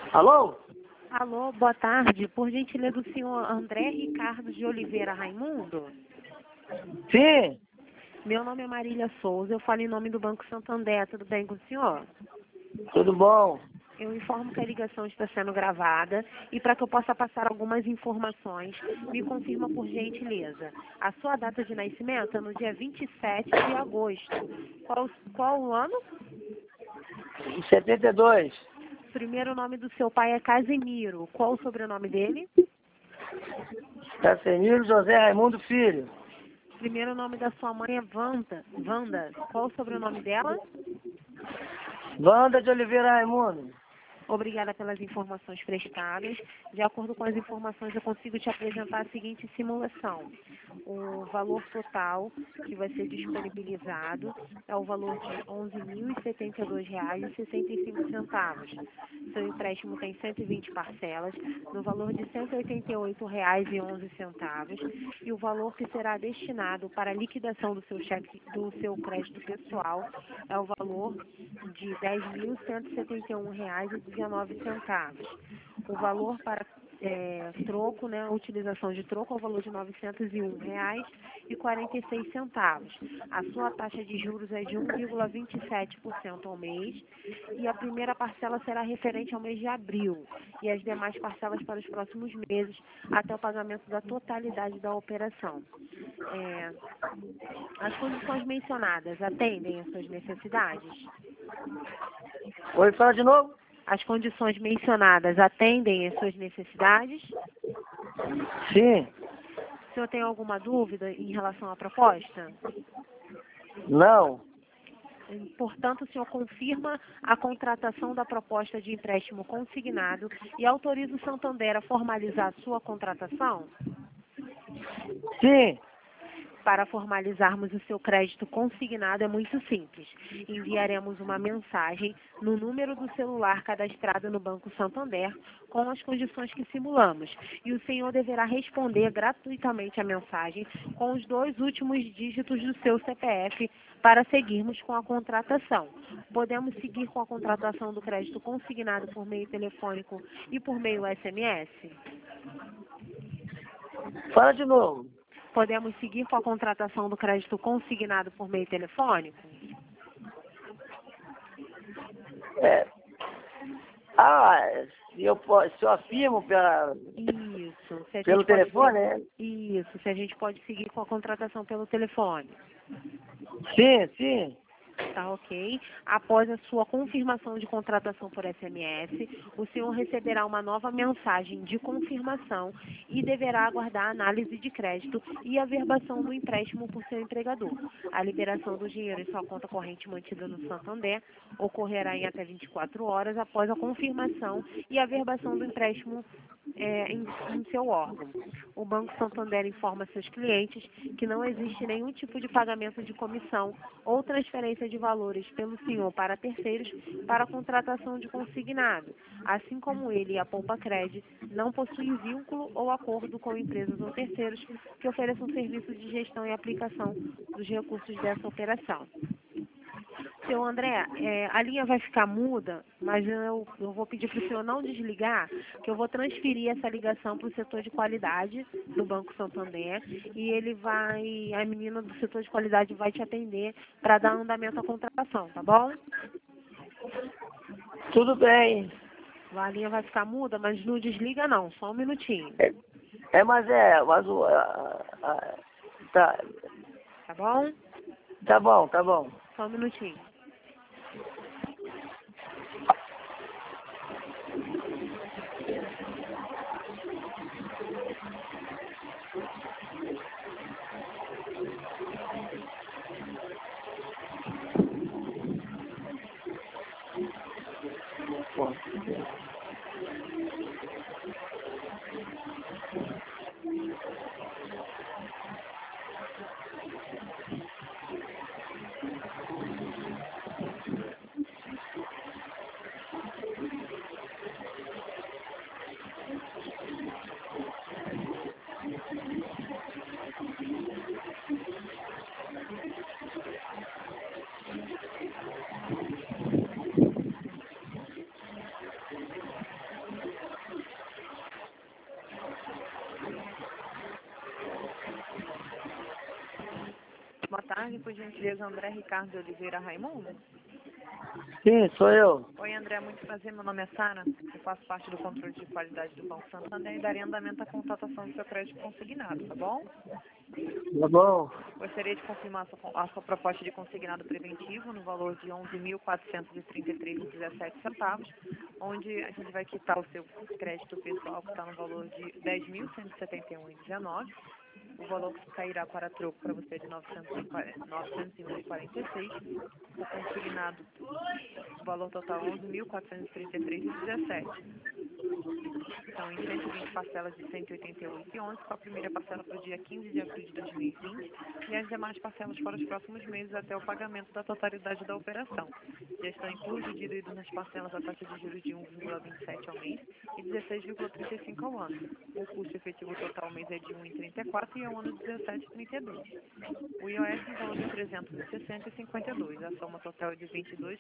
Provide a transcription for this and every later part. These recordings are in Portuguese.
Alô? Alô, boa tarde. Por gentileza, do senhor André Ricardo de Oliveira Raimundo? Sim, Meu nome é Marília Souza, eu falo em nome do Banco Santander. Tudo bem com o senhor? tudo bom? Eu informo que a ligação está sendo gravada e para que eu possa passar algumas informações, me confirma por gentileza. A sua data de nascimento é no dia 27 de agosto. Qual o ano? Em 72, O primeiro nome do seu pai é Casemiro. Qual o sobrenome dele? Casemiro José Raimundo Filho. O primeiro nome da sua mãe é Wanda. Qual o sobrenome dela? Wanda de Oliveira Raimundo. Obrigada pelas informações prestadas. De acordo com as informações, eu consigo te apresentar a seguinte simulação. O valor total que vai ser disponibilizado é o valor de R$ 11.072,65. Seu empréstimo tem 120 parcelas, no valor de R$ 188,11. E o valor que será destinado para a liquidação do seu cheque, do seu crédito pessoal, é o valor de R$ 10.171,19. O valor para troco, né, a utilização de troco é o valor de R$ 901,46. A sua taxa de juros é de 1,27% ao mês e a primeira parcela será referente ao mês de abril e as demais parcelas para os próximos meses até o pagamento da totalidade da operação. As condições mencionadas atendem às suas necessidades? Oi, fala de novo? As condições mencionadas atendem às suas necessidades? Sim, O senhor tem alguma dúvida em relação à proposta? não, Portanto, o senhor confirma a contratação da proposta de empréstimo consignado e autoriza o Santander a formalizar a sua contratação? sim, Para formalizarmos o seu crédito consignado é muito simples. Enviaremos uma mensagem no número do celular cadastrado no Banco Santander com as condições que simulamos. E o senhor deverá responder gratuitamente a mensagem com os 2 últimos dígitos do seu CPF para seguirmos com a contratação. Podemos seguir com a contratação do crédito consignado por meio telefônico e por meio SMS? fala de novo. Podemos seguir com a contratação do crédito consignado por meio telefônico? Se eu afirmo Isso. Se a pelo gente pode telefone, né? Isso, se a gente pode seguir com a contratação pelo telefone. Sim, sim. Tá ok. Após a sua confirmação de contratação por SMS, o senhor receberá uma nova mensagem de confirmação e deverá aguardar a análise de crédito e a verbação do empréstimo por seu empregador. A liberação do dinheiro em sua conta corrente mantida no Santander ocorrerá em até 24 horas após a confirmação e a verbação do empréstimo em seu órgão. O Banco Santander informa seus clientes que não existe nenhum tipo de pagamento de comissão ou transferência de valores pelo senhor para terceiros para a contratação de consignado, assim como ele e a Poupa Cred não possuem vínculo ou acordo com empresas ou terceiros que ofereçam serviço de gestão e aplicação dos recursos dessa operação. Seu André, a linha vai ficar muda, mas eu vou pedir para o senhor não desligar, que eu vou transferir essa ligação para o setor de qualidade do Banco Santander e a menina do setor de qualidade vai te atender para dar andamento à contratação, tá bom? Tudo bem. A linha vai ficar muda, mas não desliga não, só um minutinho, Tá, tá bom? tá bom, tá bom. Só um minutinho. Boa tarde, por gentileza, André Ricardo de Oliveira Raimundo. Sim, sou eu. Oi, André, muito prazer, meu nome é Sara, eu faço parte do controle de qualidade do Banco Santander e darei andamento à contratação do seu crédito consignado, tá bom? Tá bom? Gostaria de confirmar a sua proposta de consignado preventivo no valor de R$ 11.433,17, onde a gente vai quitar o seu crédito pessoal que está no valor de R$ 10.171,19. O valor que cairá para troco para você é de R$ 901,46. O consignado, o valor total é R$ 11.433,17. São em 120 parcelas de R$ 188,11, com a primeira parcela para o dia 15 de abril de 2020 e as demais parcelas para os próximos meses até o pagamento da totalidade da operação. Já estão inclusos divididos nas parcelas a taxa de juros de 1,27 ao mês e 16,35 ao ano. O custo efetivo total ao mês é de 1,34 e ao ano 17,32. O IOF no valor de 360,52. A soma total é de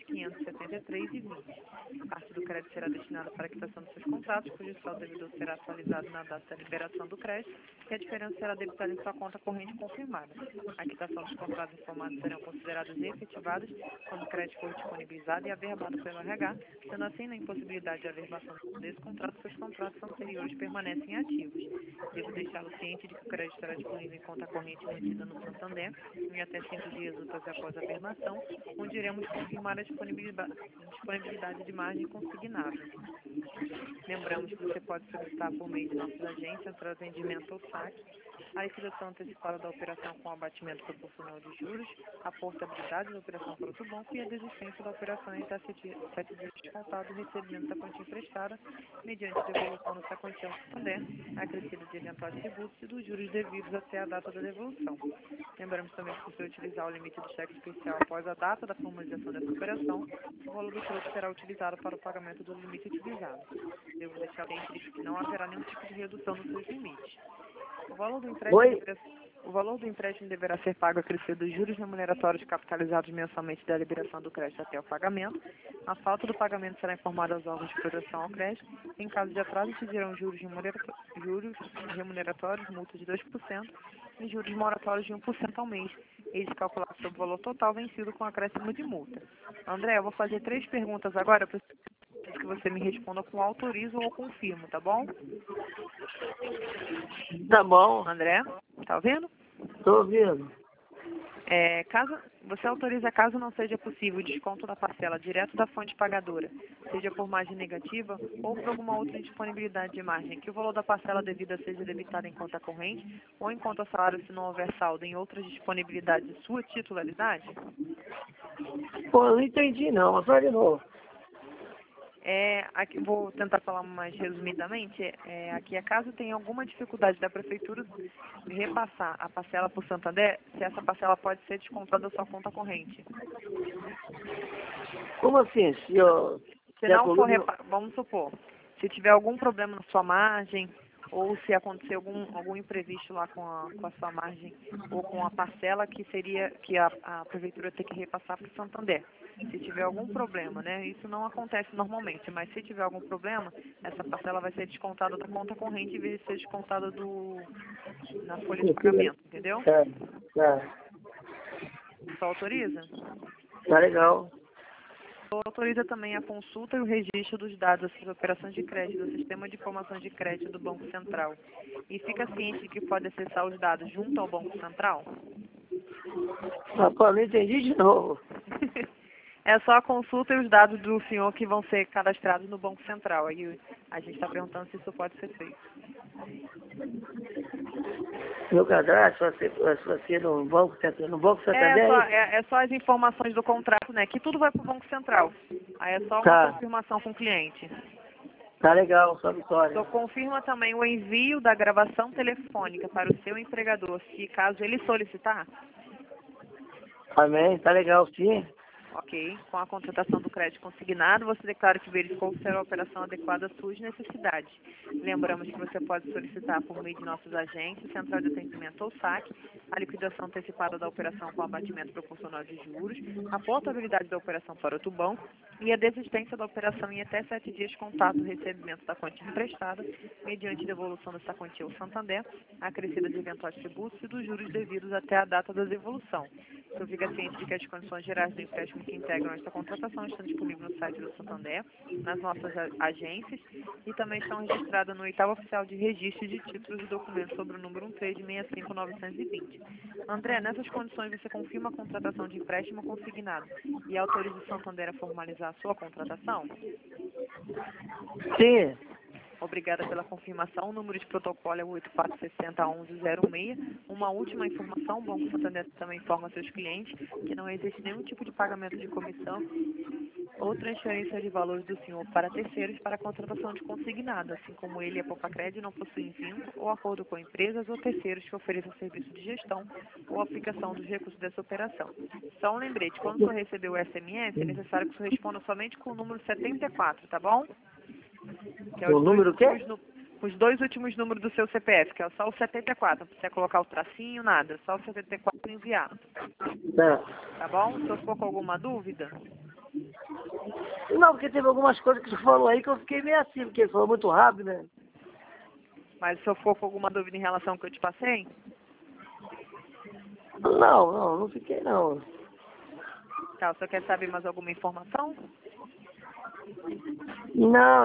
22.573,20. Parte do crédito será destinada para a quitação dos seus contratos, cujo saldo devedor será atualizado na data da liberação do crédito e a diferença será debitada em sua conta corrente confirmada. A quitação dos contratos informados serão considerados efetivados quando o crédito for disponibilizado e averbado pelo RH, sendo assim, na impossibilidade de averbação desse contrato, seus contratos anteriores permanecem ativos. Devo deixá-lo ciente de que o crédito estará disponível em conta corrente mantida no Santander em até 5 dias úteis após a averbação, onde iremos confirmar a disponibilidade de margem consignável. Lembramos que você pode solicitar por meio de nossas agências, central de atendimento ou saque, a liquidação antecipada da operação com abatimento proporcional de juros, a portabilidade da operação para outro banco e a desistência da operação em até 7 dias descontado do recebimento da quantia emprestada, mediante devolução dessa quantia ao Santander, acrescida de eventuais tributos e dos juros devidos até a data da devolução. Lembramos também que, se você utilizar o limite do cheque especial após a data da formalização dessa operação, o valor do troco será utilizado para o pagamento do limite utilizado. Devo deixar ciente de que não haverá nenhum tipo de redução nos seus limites. O valor do empréstimo deverá ser pago acrescido dos juros remuneratórios capitalizados mensalmente da liberação do crédito até o pagamento. A falta do pagamento será informada aos órgãos de proteção ao crédito. Em caso de atraso, incidirão juros remuneratórios, multa de 2% e juros moratórios de 1% ao mês, eles calculados sobre o valor total vencido com acréscimo de multa. André, eu vou fazer 3 perguntas agora, eu preciso que você me responda com autorizo ou confirmo, tá bom? Tá bom. André, tá ouvindo? Tô ouvindo. Você autoriza caso não seja possível o desconto da parcela direto da fonte pagadora, seja por margem negativa ou por alguma outra disponibilidade de margem, que o valor da parcela devida seja debitado em conta corrente ou em conta salário se não houver saldo em outras disponibilidades de sua titularidade? Pô, eu não entendi não, mas fala de novo. Aqui, vou tentar falar mais resumidamente. Aqui, caso tenha alguma dificuldade da Prefeitura de repassar a parcela para o Santander, se essa parcela pode ser descontada da sua conta corrente. Como assim? Se não for, vamos supor, se tiver algum problema na sua margem, ou se acontecer algum imprevisto lá com a sua margem, ou com a parcela que a Prefeitura tem que repassar para o Santander. Se tiver algum problema, né? Isso não acontece normalmente, mas se tiver algum problema, essa parcela vai ser descontada da conta corrente em vez de ser descontada na folha de pagamento, entendeu? Tá. Só autoriza? Tá legal. Autoriza também a consulta e o registro dos dados das operações de crédito do Sistema de Informação de Crédito do Banco Central. E fica ciente de que pode acessar os dados junto ao Banco Central? Rapaz, não entendi de novo. É só a consulta e os dados do senhor que vão ser cadastrados no Banco Central. Aí a gente está perguntando se isso pode ser feito. Meu cadastro vai ser no Banco Santander? É só as informações do contrato, né? Que tudo vai para o Banco Central. Aí é só uma Tá. confirmação com o cliente. Tá legal, só vitória. Só confirma também o envio da gravação telefônica para o seu empregador, se caso ele solicitar. Amém, tá legal sim. Ok. Com a contratação do crédito consignado, você declara que verificou ser a operação adequada às suas necessidades. Lembramos que você pode solicitar por meio de nossos agentes, central de atendimento ou saque, a liquidação antecipada da operação com abatimento proporcional de juros, a portabilidade da operação para outro banco e a desistência da operação em até 7 dias contados do recebimento da quantia emprestada, mediante devolução dessa quantia ao Santander, acrescida de eventuais tributos e dos juros devidos até a data da devolução. Então, fica ciente de que as condições gerais do empréstimo que integram esta contratação estão disponíveis no site do Santander, nas nossas agências e também estão registradas no 8º Oficial de Registro de Títulos e Documentos sobre o número 1365920. André, nessas condições você confirma a contratação de empréstimo consignado e autoriza o Santander a formalizar a sua contratação? Sim. Obrigada pela confirmação. O número de protocolo é 84601106. Uma última informação, o Banco Santander também informa seus clientes que não existe nenhum tipo de pagamento de comissão ou transferência de valores do senhor para terceiros para a contratação de consignado, assim como ele e a Popacred não possuem vínculo ou acordo com empresas ou terceiros que ofereçam serviço de gestão ou aplicação dos recursos dessa operação. Só um lembrete, quando o senhor receber o SMS, é necessário que o senhor responda somente com o número 74, tá bom? Que é O número o quê? Os 2 últimos números do seu CPF, que é só o 74, não precisa colocar o tracinho, nada, só o 74 e enviar. Tá. Tá bom? Se eu for com alguma dúvida? Não, porque teve algumas coisas que você falou aí que eu fiquei meio assim, porque falou muito rápido, né? Mas se eu for com alguma dúvida em relação ao que eu te passei? Não fiquei não. Tá, você quer saber mais alguma informação? Não,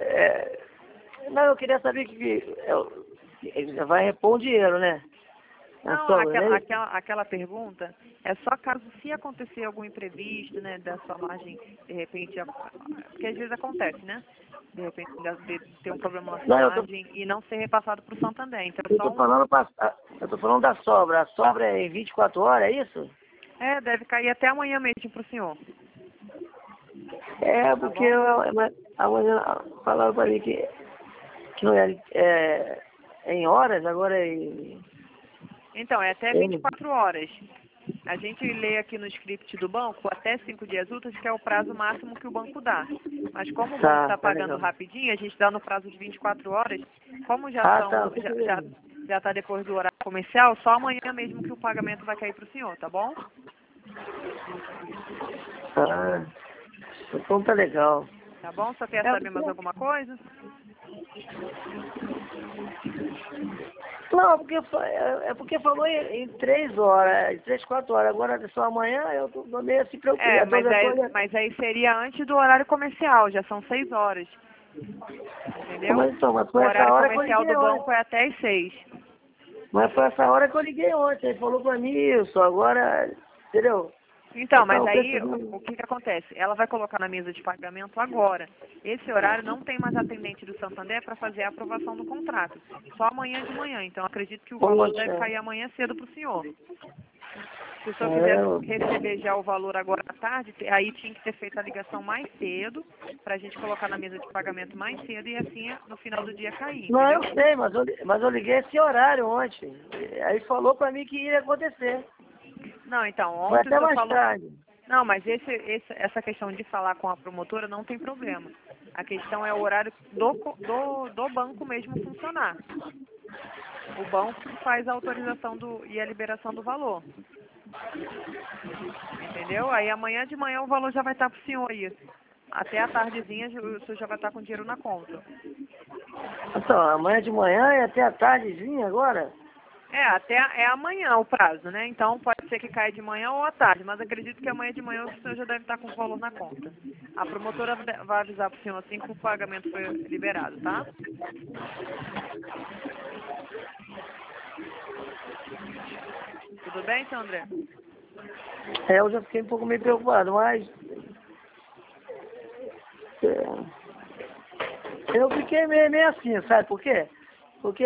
eu queria saber ele vai repor o dinheiro, né? Não, sobra, né? aquela pergunta é só caso se acontecer algum imprevisto, né, da sua margem, de repente, porque às vezes acontece, né? De repente de ter um problema na sua margem e não ser repassado para o Santander. Então, eu tô falando da sobra. A sobra é em 24 horas, é isso? É, deve cair até amanhã mesmo para o senhor. É, porque amanhã falaram para mim que não é em horas, agora é em... Então, é até 24 horas. A gente lê aqui no script do banco até 5 dias úteis, que é o prazo máximo que o banco dá. Mas como o banco está pagando rapidinho, a gente dá no prazo de 24 horas. Como já está depois do horário comercial, só amanhã mesmo que o pagamento vai cair para o senhor, tá bom? Então tá legal. Tá bom? Só quer saber mais alguma coisa? Não, porque falou em 3 horas, em 3, 4 horas. Agora só amanhã eu tô meio assim preocupado. Mas aí seria antes do horário comercial, já são 6 horas. Entendeu? Mas o horário comercial do banco é até as 6. Mas foi essa hora que eu liguei ontem. Ele falou pra mim isso, agora, entendeu? Então, mas aí o que acontece? Ela vai colocar na mesa de pagamento agora. Esse horário não tem mais atendente do Santander para fazer a aprovação do contrato. Só amanhã de manhã. Então, acredito que o valor deve cair amanhã cedo para o senhor. Se o senhor quiser receber já o valor agora à tarde, aí tinha que ter feito a ligação mais cedo, para a gente colocar na mesa de pagamento mais cedo e assim no final do dia cair. Não, entendeu? eu sei, mas eu liguei esse horário ontem. Aí falou pra mim que ia acontecer. Não, então, Foi ontem até o senhor mais falou... tarde. Não, mas essa questão de falar com a promotora não tem problema. A questão é o horário do banco mesmo funcionar. O banco que faz a autorização e a liberação do valor. Entendeu? Aí amanhã de manhã o valor já vai estar para o senhor aí. Até a tardezinha o senhor já vai estar com dinheiro na conta. Então, amanhã de manhã e até a tardezinha agora? É amanhã o prazo, né? Então pode ser que caia de manhã ou à tarde, mas acredito que amanhã de manhã o senhor já deve estar com o valor na conta. A promotora vai avisar para o senhor assim que o pagamento foi liberado, tá? Tudo bem, seu André? Eu já fiquei um pouco meio preocupado, mas... Eu fiquei meio assim, sabe por quê? Porque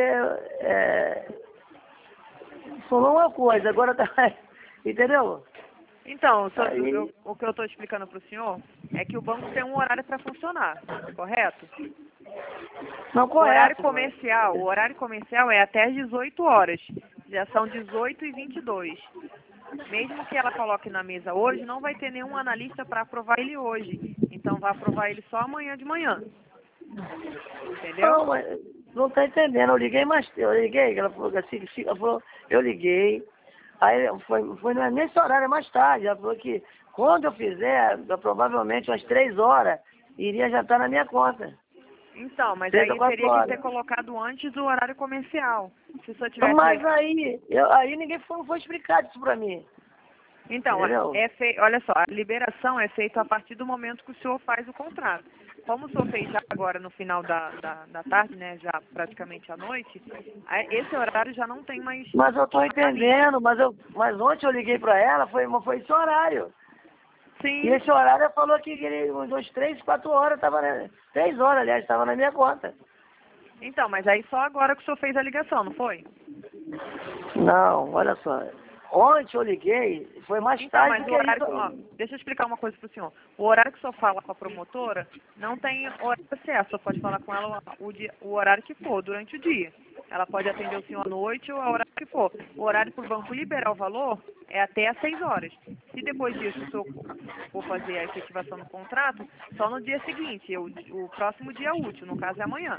falou uma coisa, agora tá... Entendeu? Então, o que eu estou explicando para o senhor é que o banco tem um horário para funcionar, correto? Não, correto. O horário comercial é até às 18 horas. Já são 18h22. mesmo que ela coloque na mesa hoje, não vai ter nenhum analista para aprovar ele hoje. Então vai aprovar ele só amanhã de manhã. Entendeu? Não, mas não tá entendendo. Eu liguei, ela falou assim, ela falou, eu liguei, aí foi nesse horário mais tarde, ela falou que quando eu fizer, provavelmente umas 3 horas, iria já estar na minha conta. Então, mas 3 aí a 4 teria que horas. ter colocado antes do horário comercial. Se só tivesse... Mas aí ninguém foi explicado isso pra mim. Então, Entendeu? olha só, a liberação é feita a partir do momento que o senhor faz o contrato. Como o senhor fez já agora no final da tarde, né, já praticamente à noite, esse horário já não tem mais... Mas eu tô entendendo, mas ontem eu liguei pra ela, foi esse horário. Sim. E esse horário ela falou que ele, uns 3, 4 horas, 3 horas, aliás, estava na minha conta. Então, mas aí só agora que o senhor fez a ligação, não foi? Não, olha só. Ontem eu liguei, foi mais Então, tarde mas do o que horário... isso. Ó, deixa eu explicar uma coisa pro senhor. O horário que o senhor fala com a promotora não tem horário certo. O senhor pode falar com ela o horário que for, durante o dia. Ela pode atender o senhor à noite ou a horário que for. O horário para o banco liberar o valor é até às 6 horas. Se depois disso o senhor for fazer a efetivação do contrato, só no dia seguinte, o próximo dia útil, no caso é amanhã.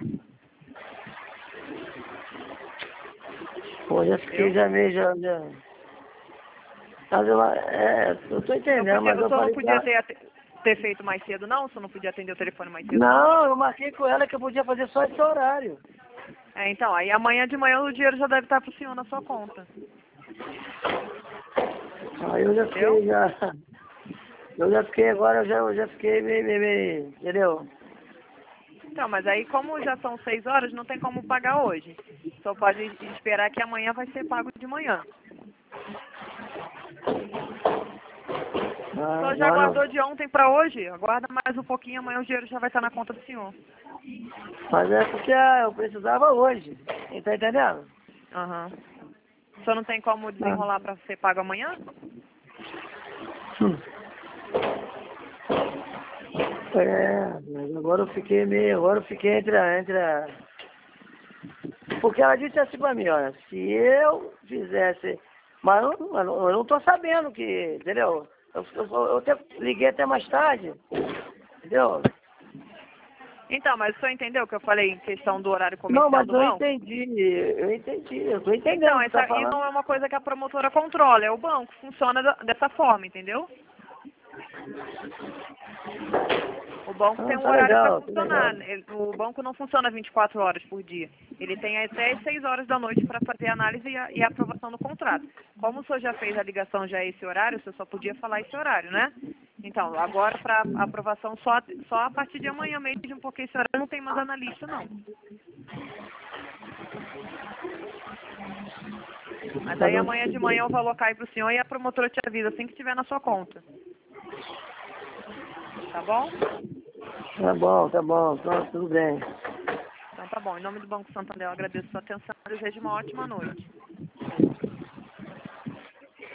Pô, já fiquei, já. Mas eu tô entendendo, mas O eu senhor não falei podia pra... ter feito mais cedo, não? O senhor não podia atender o telefone mais cedo, não? Não, eu marquei com ela que eu podia fazer só esse horário. Então, aí amanhã de manhã o dinheiro já deve estar pro senhor na sua conta. Aí eu já fiquei, agora, eu já fiquei meio, entendeu? Então, mas aí como já são 6 horas, não tem como pagar hoje. Só pode esperar que amanhã vai ser pago de manhã. Só já Agora, guardou de ontem para hoje? Aguarda mais um pouquinho, amanhã o dinheiro já vai estar na conta do senhor. mas é porque eu precisava hoje, tá entendendo? Aham. O senhor não tem como desenrolar para ser pago amanhã? Mas agora eu fiquei entre a... Porque ela disse assim pra mim, olha, se eu fizesse... Mas eu não tô sabendo que, entendeu? Eu até liguei até mais tarde, entendeu? Então, mas o senhor entendeu o que eu falei em questão do horário Não, comercial mas do banco? eu tô entendendo Então, o que você tá essa aí falando. não é uma coisa que a promotora controla, é o banco, funciona dessa forma, entendeu? O banco tem um Tá horário para legal, tá funcionar. legal. O banco não funciona 24 horas por dia. Ele tem até as 6 horas da noite para fazer a análise e a aprovação do contrato. Como o senhor já fez a ligação já esse horário, o senhor só podia falar esse horário, né? Então, agora para aprovação só a partir de amanhã mesmo, porque esse horário não tem mais analista, não. Mas aí amanhã de manhã o valor cai para o senhor e a promotora te avisa assim que estiver na sua conta. Tá bom? Tá bom, então, tudo bem. Então tá bom. Em nome do Banco Santander eu agradeço a sua atenção e desejo uma ótima noite.